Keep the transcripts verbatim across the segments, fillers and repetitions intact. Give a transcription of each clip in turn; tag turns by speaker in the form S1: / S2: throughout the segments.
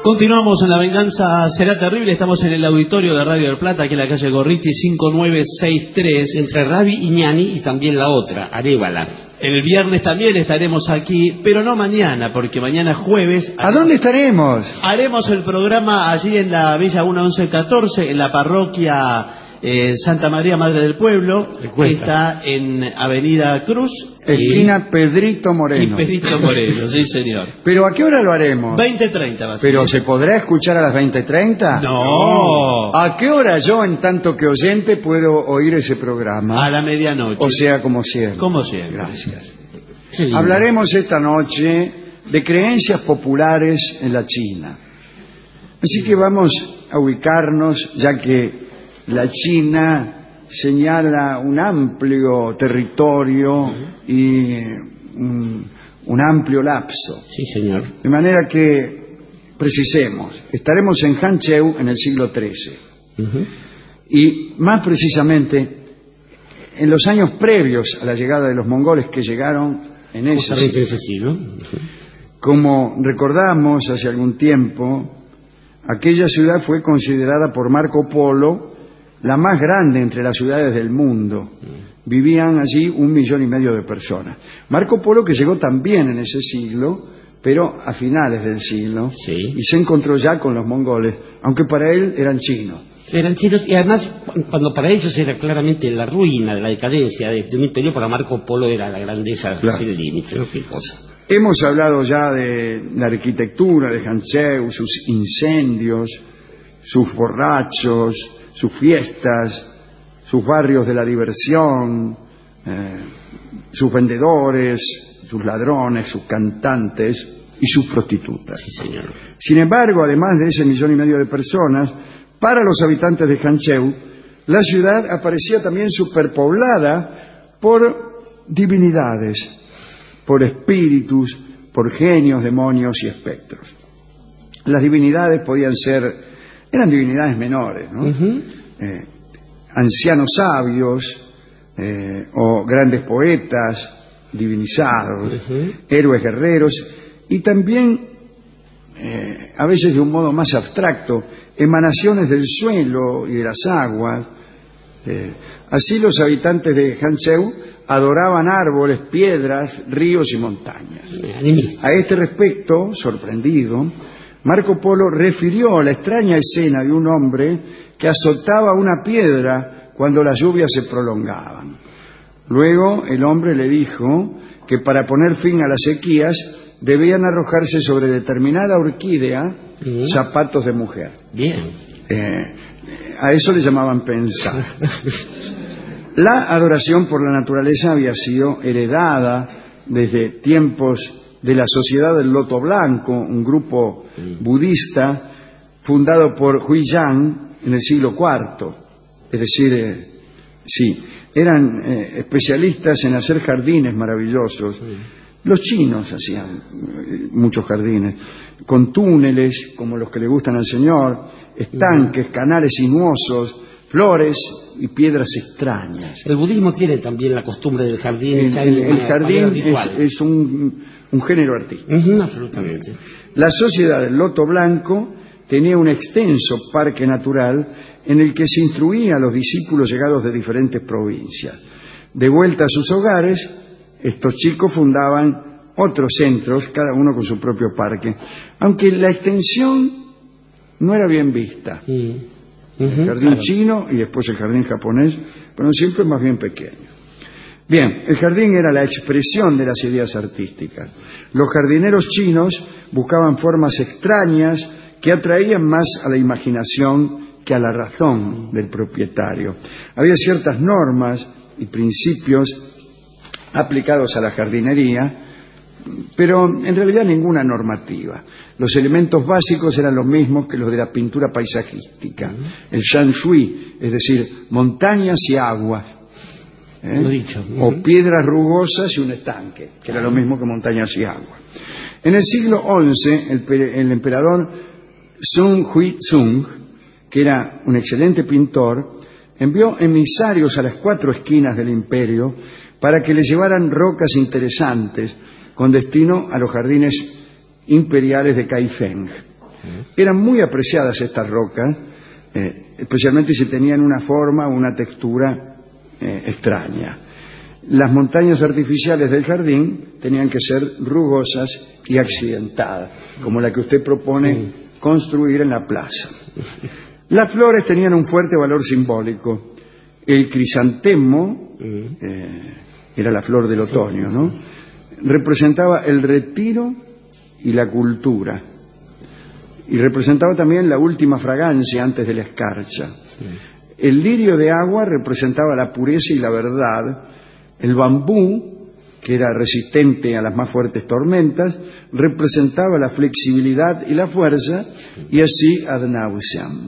S1: Continuamos en La Venganza Será Terrible. Estamos en el auditorio de Radio del Plata, aquí en la calle Gorriti cinco nueve seis tres.
S2: Entre Rabi y Ñani y también la otra, Arévalo.
S1: El viernes también estaremos aquí, pero no mañana, porque mañana es jueves.
S3: ¿A dónde estaremos?
S1: Haremos el programa allí en la Villa uno once catorce, en la parroquia eh, Santa María Madre del Pueblo, que está en Avenida Cruz.
S3: Esquina y, Pedrito Moreno.
S1: Y Pedrito Moreno, sí señor.
S3: ¿Pero a qué hora lo haremos?
S1: veinte treinta va a ser.
S3: ¿Pero se podrá escuchar a las veinte treinta?
S1: No.
S3: ¿A qué hora yo, en tanto que oyente, puedo oír ese programa?
S1: A la medianoche.
S3: O sea, como siempre.
S1: Como siempre.
S3: Gracias. Sí. Hablaremos esta noche de creencias populares en la China. Así que vamos a ubicarnos, ya que la China señala un amplio territorio y un, un amplio lapso.
S2: Sí, señor.
S3: De manera que precisemos, estaremos en Hanzhou en el siglo trece. Uh-huh. Y más precisamente en los años previos a la llegada de los mongoles, que llegaron en ese siglo.
S2: Ese siglo. Uh-huh.
S3: Como recordamos hace algún tiempo, aquella ciudad fue considerada por Marco Polo la más grande entre las ciudades del mundo. Vivían allí un millón y medio de personas. Marco Polo, que llegó también en ese siglo, pero a finales del siglo,
S2: sí,
S3: y se encontró ya con los mongoles, aunque para él eran chinos.
S2: Eran chinos, y además, cuando para ellos era claramente la ruina, de la decadencia de un imperio, para Marco Polo era la grandeza, claro, sin límite, ¿no? Qué cosa.
S3: Hemos hablado ya de la arquitectura de Hanzhou, sus incendios, sus borrachos, sus fiestas, sus barrios de la diversión, eh, sus vendedores, sus ladrones, sus cantantes y sus prostitutas.
S2: Sí, señor.
S3: Sin embargo, además de ese millón y medio de personas, para los habitantes de Hanzhou, la ciudad aparecía también superpoblada por divinidades, por espíritus, por genios, demonios y espectros. Las divinidades podían ser... eran divinidades menores, ¿no? Uh-huh. eh, ancianos sabios, eh, o grandes poetas divinizados, uh-huh, héroes guerreros, y también, eh, a veces de un modo más abstracto, emanaciones del suelo y de las aguas. Eh, así los habitantes de Hanzhou adoraban árboles, piedras, ríos y montañas. A este respecto, sorprendido, Marco Polo refirió la extraña escena de un hombre que azotaba una piedra cuando las lluvias se prolongaban. Luego el hombre le dijo que para poner fin a las sequías debían arrojarse sobre determinada orquídea ¿sí? zapatos de mujer.
S2: Bien.
S3: Eh, a eso le llamaban pensar. La adoración por la naturaleza había sido heredada desde tiempos de la Sociedad del Loto Blanco, un grupo budista fundado por Huiyang en el siglo cuarto. Es decir, eh, sí, eran eh, especialistas en hacer jardines maravillosos. Sí. Los chinos hacían eh, muchos jardines, con túneles, como los que le gustan al Señor, estanques, canales sinuosos, flores y piedras extrañas.
S2: El budismo tiene también la costumbre del jardín.
S3: El, el, el jardín es, es un, un género artístico.
S2: Uh-huh, absolutamente.
S3: La Sociedad del Loto Blanco tenía un extenso parque natural en el que se instruía a los discípulos llegados de diferentes provincias. De vuelta a sus hogares, estos chicos fundaban otros centros, cada uno con su propio parque, aunque la extensión no era bien vista. Uh-huh. El jardín claro. chino y después el jardín japonés, pero siempre más bien pequeño. Bien, el jardín era la expresión de las ideas artísticas. Los jardineros chinos buscaban formas extrañas que atraían más a la imaginación que a la razón del propietario. Había ciertas normas y principios aplicados a la jardinería, pero en realidad ninguna normativa. Los elementos básicos eran los mismos que los de la pintura paisajística. Uh-huh. El shanshui, es decir, montañas y aguas. ¿eh?
S2: Lo dicho. Uh-huh.
S3: O piedras rugosas y un estanque, que era lo mismo que montañas y aguas. En el siglo once, el, el emperador Sun Huizong, que era un excelente pintor, envió emisarios a las cuatro esquinas del imperio para que le llevaran rocas interesantes con destino a los jardines imperiales de Kaifeng. Eran muy apreciadas estas rocas, eh, especialmente si tenían una forma o una textura eh, extraña. Las montañas artificiales del jardín tenían que ser rugosas y accidentadas, como la que usted propone sí. construir en la plaza. Las flores tenían un fuerte valor simbólico. El crisantemo, eh, era la flor del otoño, ¿no? Representaba el retiro y la cultura. Y representaba también la última fragancia antes de la escarcha. Sí. El lirio de agua representaba la pureza y la verdad. El bambú, que era resistente a las más fuertes tormentas, representaba la flexibilidad y la fuerza, y así ad nauseam.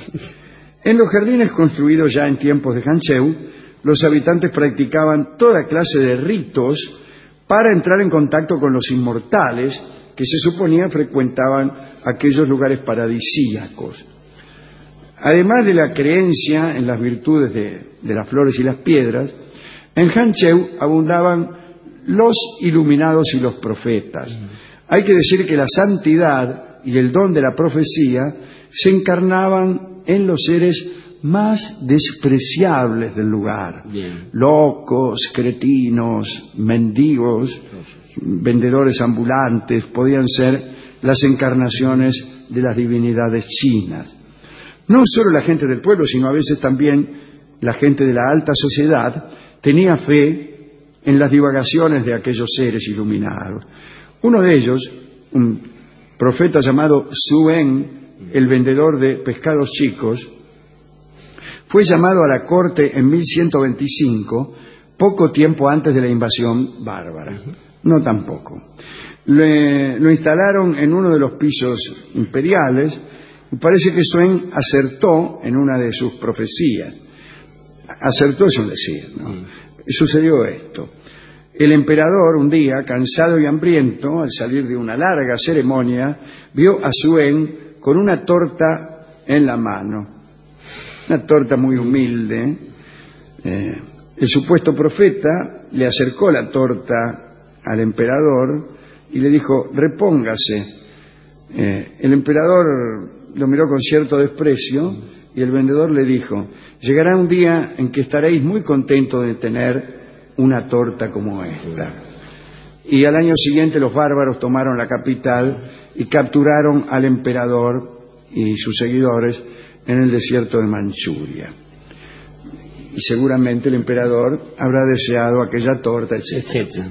S3: En los jardines construidos ya en tiempos de Hancheu, los habitantes practicaban toda clase de ritos para entrar en contacto con los inmortales, que se suponía frecuentaban aquellos lugares paradisíacos. Además de la creencia en las virtudes de, de las flores y las piedras, en Hancheu abundaban los iluminados y los profetas. Hay que decir que la santidad y el don de la profecía se encarnaban en los seres más despreciables del lugar. Bien. Locos, cretinos, mendigos, vendedores ambulantes, podían ser las encarnaciones de las divinidades chinas. No solo la gente del pueblo, sino a veces también la gente de la alta sociedad tenía fe en las divagaciones de aquellos seres iluminados. Uno de ellos, un profeta llamado Suen, el vendedor de pescados chicos, fue llamado a la corte en mil ciento veinticinco, poco tiempo antes de la invasión bárbara. No tampoco. Le, lo instalaron en uno de los pisos imperiales y parece que Suen acertó en una de sus profecías. Acertó es un decir, ¿no? Mm. Sucedió esto. El emperador, un día, cansado y hambriento, al salir de una larga ceremonia, vio a Suen con una torta en la mano. Una torta muy humilde. Eh, el supuesto profeta le acercó la torta al emperador y le dijo, repóngase. Eh, el emperador lo miró con cierto desprecio y el vendedor le dijo, llegará un día en que estaréis muy contentos de tener una torta como esta. Y al año siguiente los bárbaros tomaron la capital y capturaron al emperador y sus seguidores en el desierto de Manchuria. Y seguramente el emperador habrá deseado aquella torta, etcétera.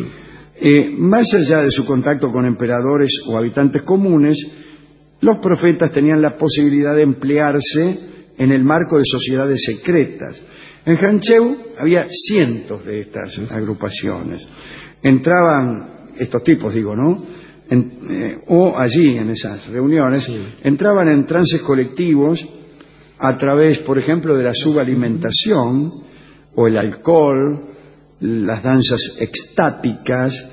S3: Eh, más allá de su contacto con emperadores o habitantes comunes, los profetas tenían la posibilidad de emplearse en el marco de sociedades secretas. En Hancheu había cientos de estas agrupaciones. Entraban estos tipos, digo, ¿no? En, eh, o allí, en esas reuniones, sí. entraban en trances colectivos a través, por ejemplo, de la subalimentación o el alcohol, las danzas extáticas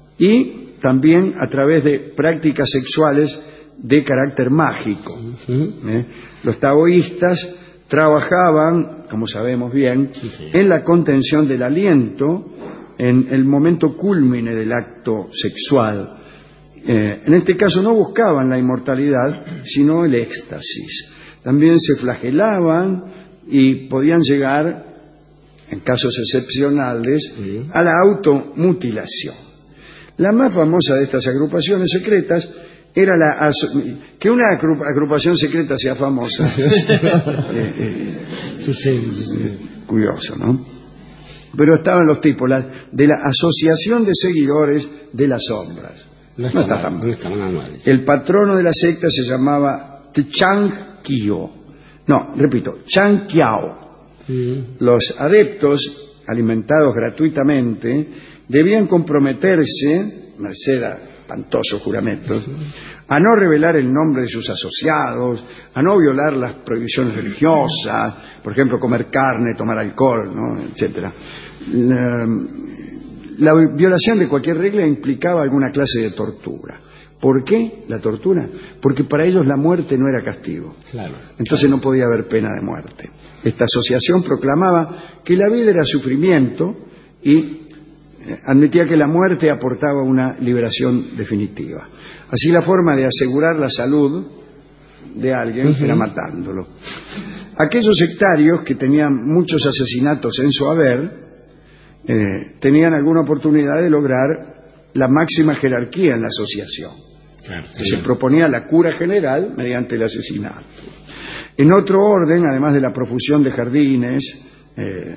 S3: y también a través de prácticas sexuales de carácter mágico. ¿Eh? Los taoístas trabajaban, como sabemos bien, sí, sí. en la contención del aliento en el momento cúlmine del acto sexual. Eh, en este caso no buscaban la inmortalidad, sino el éxtasis. También se flagelaban y podían llegar, en casos excepcionales, sí. a la automutilación. La más famosa de estas agrupaciones secretas era la que una agrupación secreta sea famosa. eh, eh, sucede, sucede. Curioso, ¿no? Pero estaban los tipos la, de la Asociación de Seguidores de las Sombras. No está, no está tan mal. No está mal. El patrono de la secta se llamaba Tchang Kio. No, repito, Chang Kiao. Mm. Los adeptos, alimentados gratuitamente, debían comprometerse, merced a espantosos juramentos, a no revelar el nombre de sus asociados, a no violar las prohibiciones religiosas, por ejemplo, comer carne, tomar alcohol, ¿no? etcétera. La, la violación de cualquier regla implicaba alguna clase de tortura. ¿Por qué la tortura? Porque para ellos la muerte no era castigo. Claro, Entonces claro. no podía haber pena de muerte. Esta asociación proclamaba que la vida era sufrimiento y admitía que la muerte aportaba una liberación definitiva. Así, la forma de asegurar la salud de alguien uh-huh. era matándolo. Aquellos sectarios que tenían muchos asesinatos en su haber eh, tenían alguna oportunidad de lograr la máxima jerarquía en la asociación. Claro, sí. Se proponía la cura general mediante el asesinato. En otro orden, además de la profusión de jardines, eh,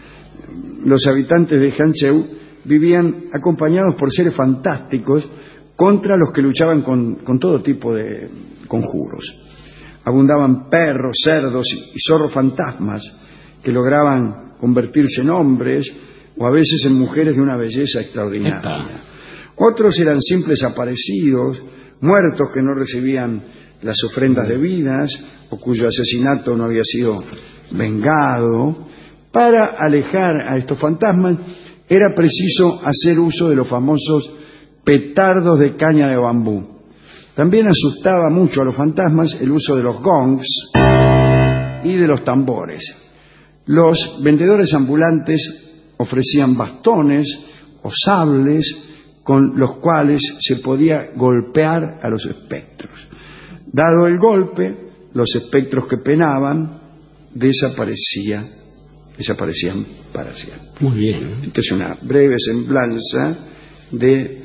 S3: los habitantes de Hancheu vivían acompañados por seres fantásticos contra los que luchaban con, con todo tipo de conjuros. Abundaban perros, cerdos y zorros fantasmas que lograban convertirse en hombres o a veces en mujeres de una belleza extraordinaria. Epa. Otros eran simples aparecidos, muertos que no recibían las ofrendas debidas o cuyo asesinato no había sido vengado. Para alejar a estos fantasmas era preciso hacer uso de los famosos petardos de caña de bambú. También asustaba mucho a los fantasmas el uso de los gongs y de los tambores. Los vendedores ambulantes ofrecían bastones o sables con los cuales se podía golpear a los espectros. Dado el golpe, los espectros que penaban desaparecían, desaparecían para siempre.
S2: Muy bien.
S3: Esta es una breve semblanza de eh,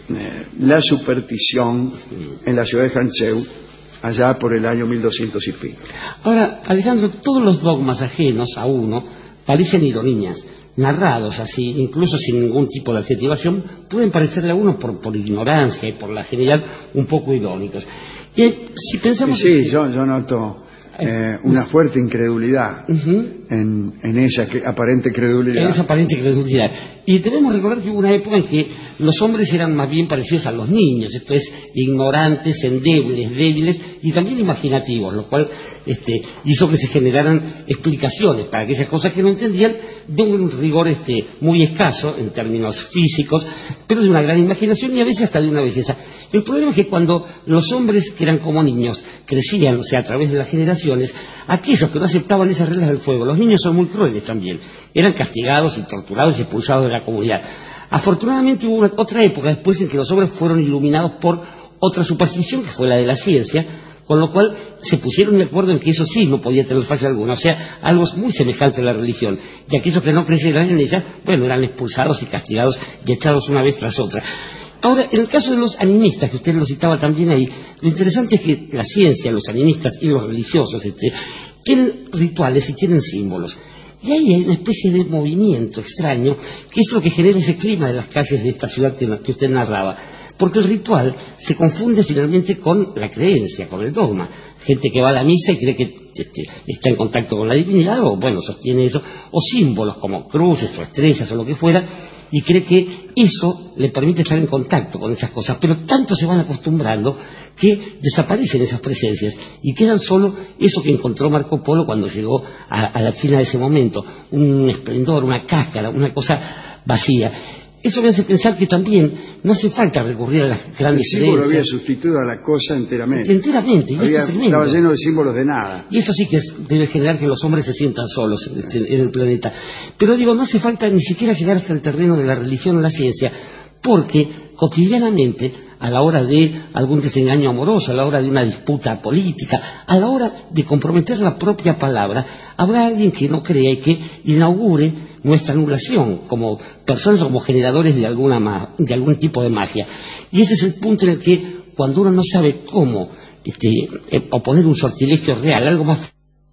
S3: la superstición en la ciudad de Hancheu allá por el año mil doscientos y pico.
S2: Ahora, Alejandro, todos los dogmas ajenos a uno parecen ironías. Narrados así, incluso sin ningún tipo de adjetivación, pueden parecerle a uno por, por ignorancia y por la genialidad un poco irónicos. Y si pensamos...
S3: Sí, sí, yo, yo noto eh, una fuerte incredulidad uh-huh. en, en esa que, aparente credulidad.
S2: En esa aparente credulidad. Y debemos recordar que hubo una época en que los hombres eran más bien parecidos a los niños, esto es, ignorantes, endebles, débiles y también imaginativos, lo cual este, hizo que se generaran explicaciones para aquellas cosas que no entendían, de un rigor este, muy escaso en términos físicos, pero de una gran imaginación y a veces hasta de una belleza. El problema es que cuando los hombres que eran como niños crecían, o sea, a través de las generaciones, aquellos que no aceptaban esas reglas del fuego, los niños son muy crueles también, eran castigados y torturados y expulsados de la comunidad. Afortunadamente hubo una, otra época después en que los hombres fueron iluminados por otra superstición, que fue la de la ciencia, con lo cual se pusieron de acuerdo en que eso sí no podía tener falla alguna, o sea, algo muy semejante a la religión, y aquellos que no creyeran en ella, bueno, eran expulsados y castigados y echados una vez tras otra. Ahora, en el caso de los animistas, que usted lo citaba también ahí, lo interesante es que la ciencia, los animistas y los religiosos este, tienen rituales y tienen símbolos. Y ahí hay una especie de movimiento extraño, que es lo que genera ese clima de las calles de esta ciudad que, que usted narraba. Porque el ritual se confunde finalmente con la creencia, con el dogma. Gente que va a la misa y cree que este, está en contacto con la divinidad, o bueno, sostiene eso, o símbolos como cruces o estrellas o lo que fuera, y cree que eso le permite estar en contacto con esas cosas. Pero tanto se van acostumbrando que desaparecen esas presencias y quedan solo eso que encontró Marco Polo cuando llegó a, a la China de ese momento, un esplendor, una cáscara, una cosa vacía. Eso me hace pensar que también no hace falta recurrir a las grandes creencias.
S3: El símbolo había sustituido a la cosa enteramente.
S2: Enteramente. Y
S3: había,
S2: este
S3: estaba lleno de símbolos de nada.
S2: Y eso sí que es, debe generar que los hombres se sientan solos en, en el planeta. Pero digo, no hace falta ni siquiera llegar hasta el terreno de la religión o la ciencia, porque cotidianamente, a la hora de algún desengaño amoroso, a la hora de una disputa política, a la hora de comprometer la propia palabra, habrá alguien que no crea y que inaugure nuestra anulación como personas, como generadores de alguna de algún tipo de magia. Y ese es el punto en el que, cuando uno no sabe cómo este, eh, oponer un sortilegio real, algo más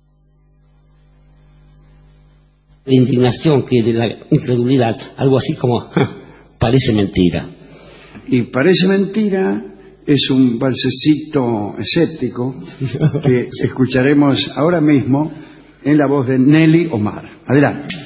S2: de indignación que de la incredulidad, algo así como parece mentira.
S3: Y parece mentira es un balsecito escéptico que escucharemos ahora mismo en la voz de Nelly Omar. Adelante.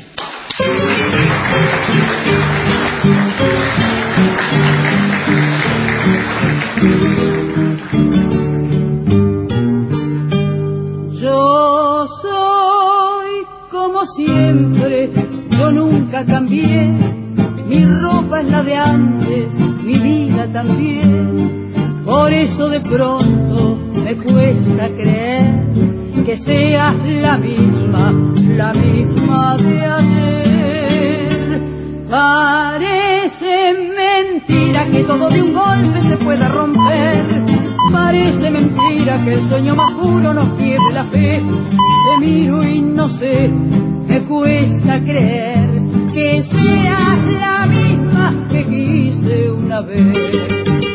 S4: Yo soy como siempre, yo nunca cambié, mi ropa es la de antes, mi vida también, por eso de pronto me cuesta creer que seas la misma, la misma de ayer. Parece mentira que todo de un golpe se pueda romper. Parece mentira que el sueño más puro nos quiebre la fe. Te miro y no sé, me cuesta creer que seas la misma que quise una vez.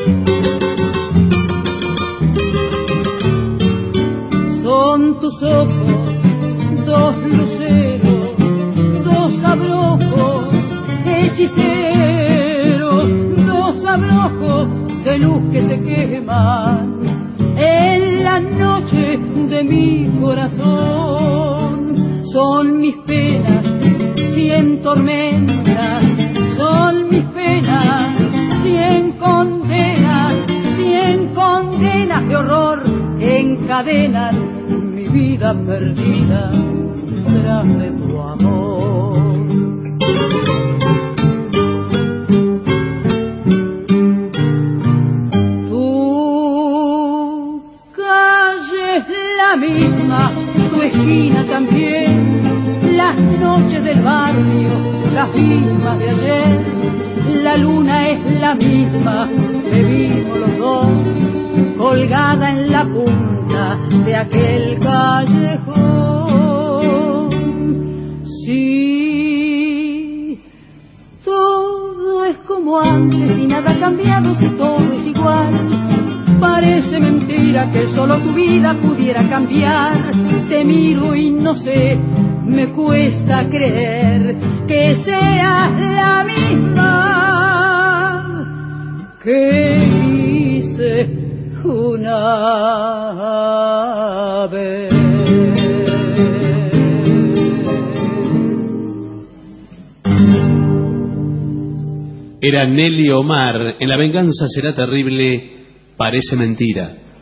S4: Son tus ojos, dos luceros, dos abrojos hechiceros, dos abrojos de luz que se queman en la noche de mi corazón. Son mis penas, cien tormentas, son mis penas, cien condenas, cien condenas de horror que encadenan mi vida perdida tras de tu amor. Tu calle es la misma, tu esquina también, las noches del barrio, las mismas de ayer. La luna es la misma que vimos los dos, colgada en la punta de aquel callejón. Sí, todo es como antes y nada ha cambiado, si todo es igual. Parece mentira que solo tu vida pudiera cambiar. Te miro y no sé, me cuesta creer que seas la misma que quise una vez.
S1: Era Nelly Omar en La venganza será terrible, parece mentira.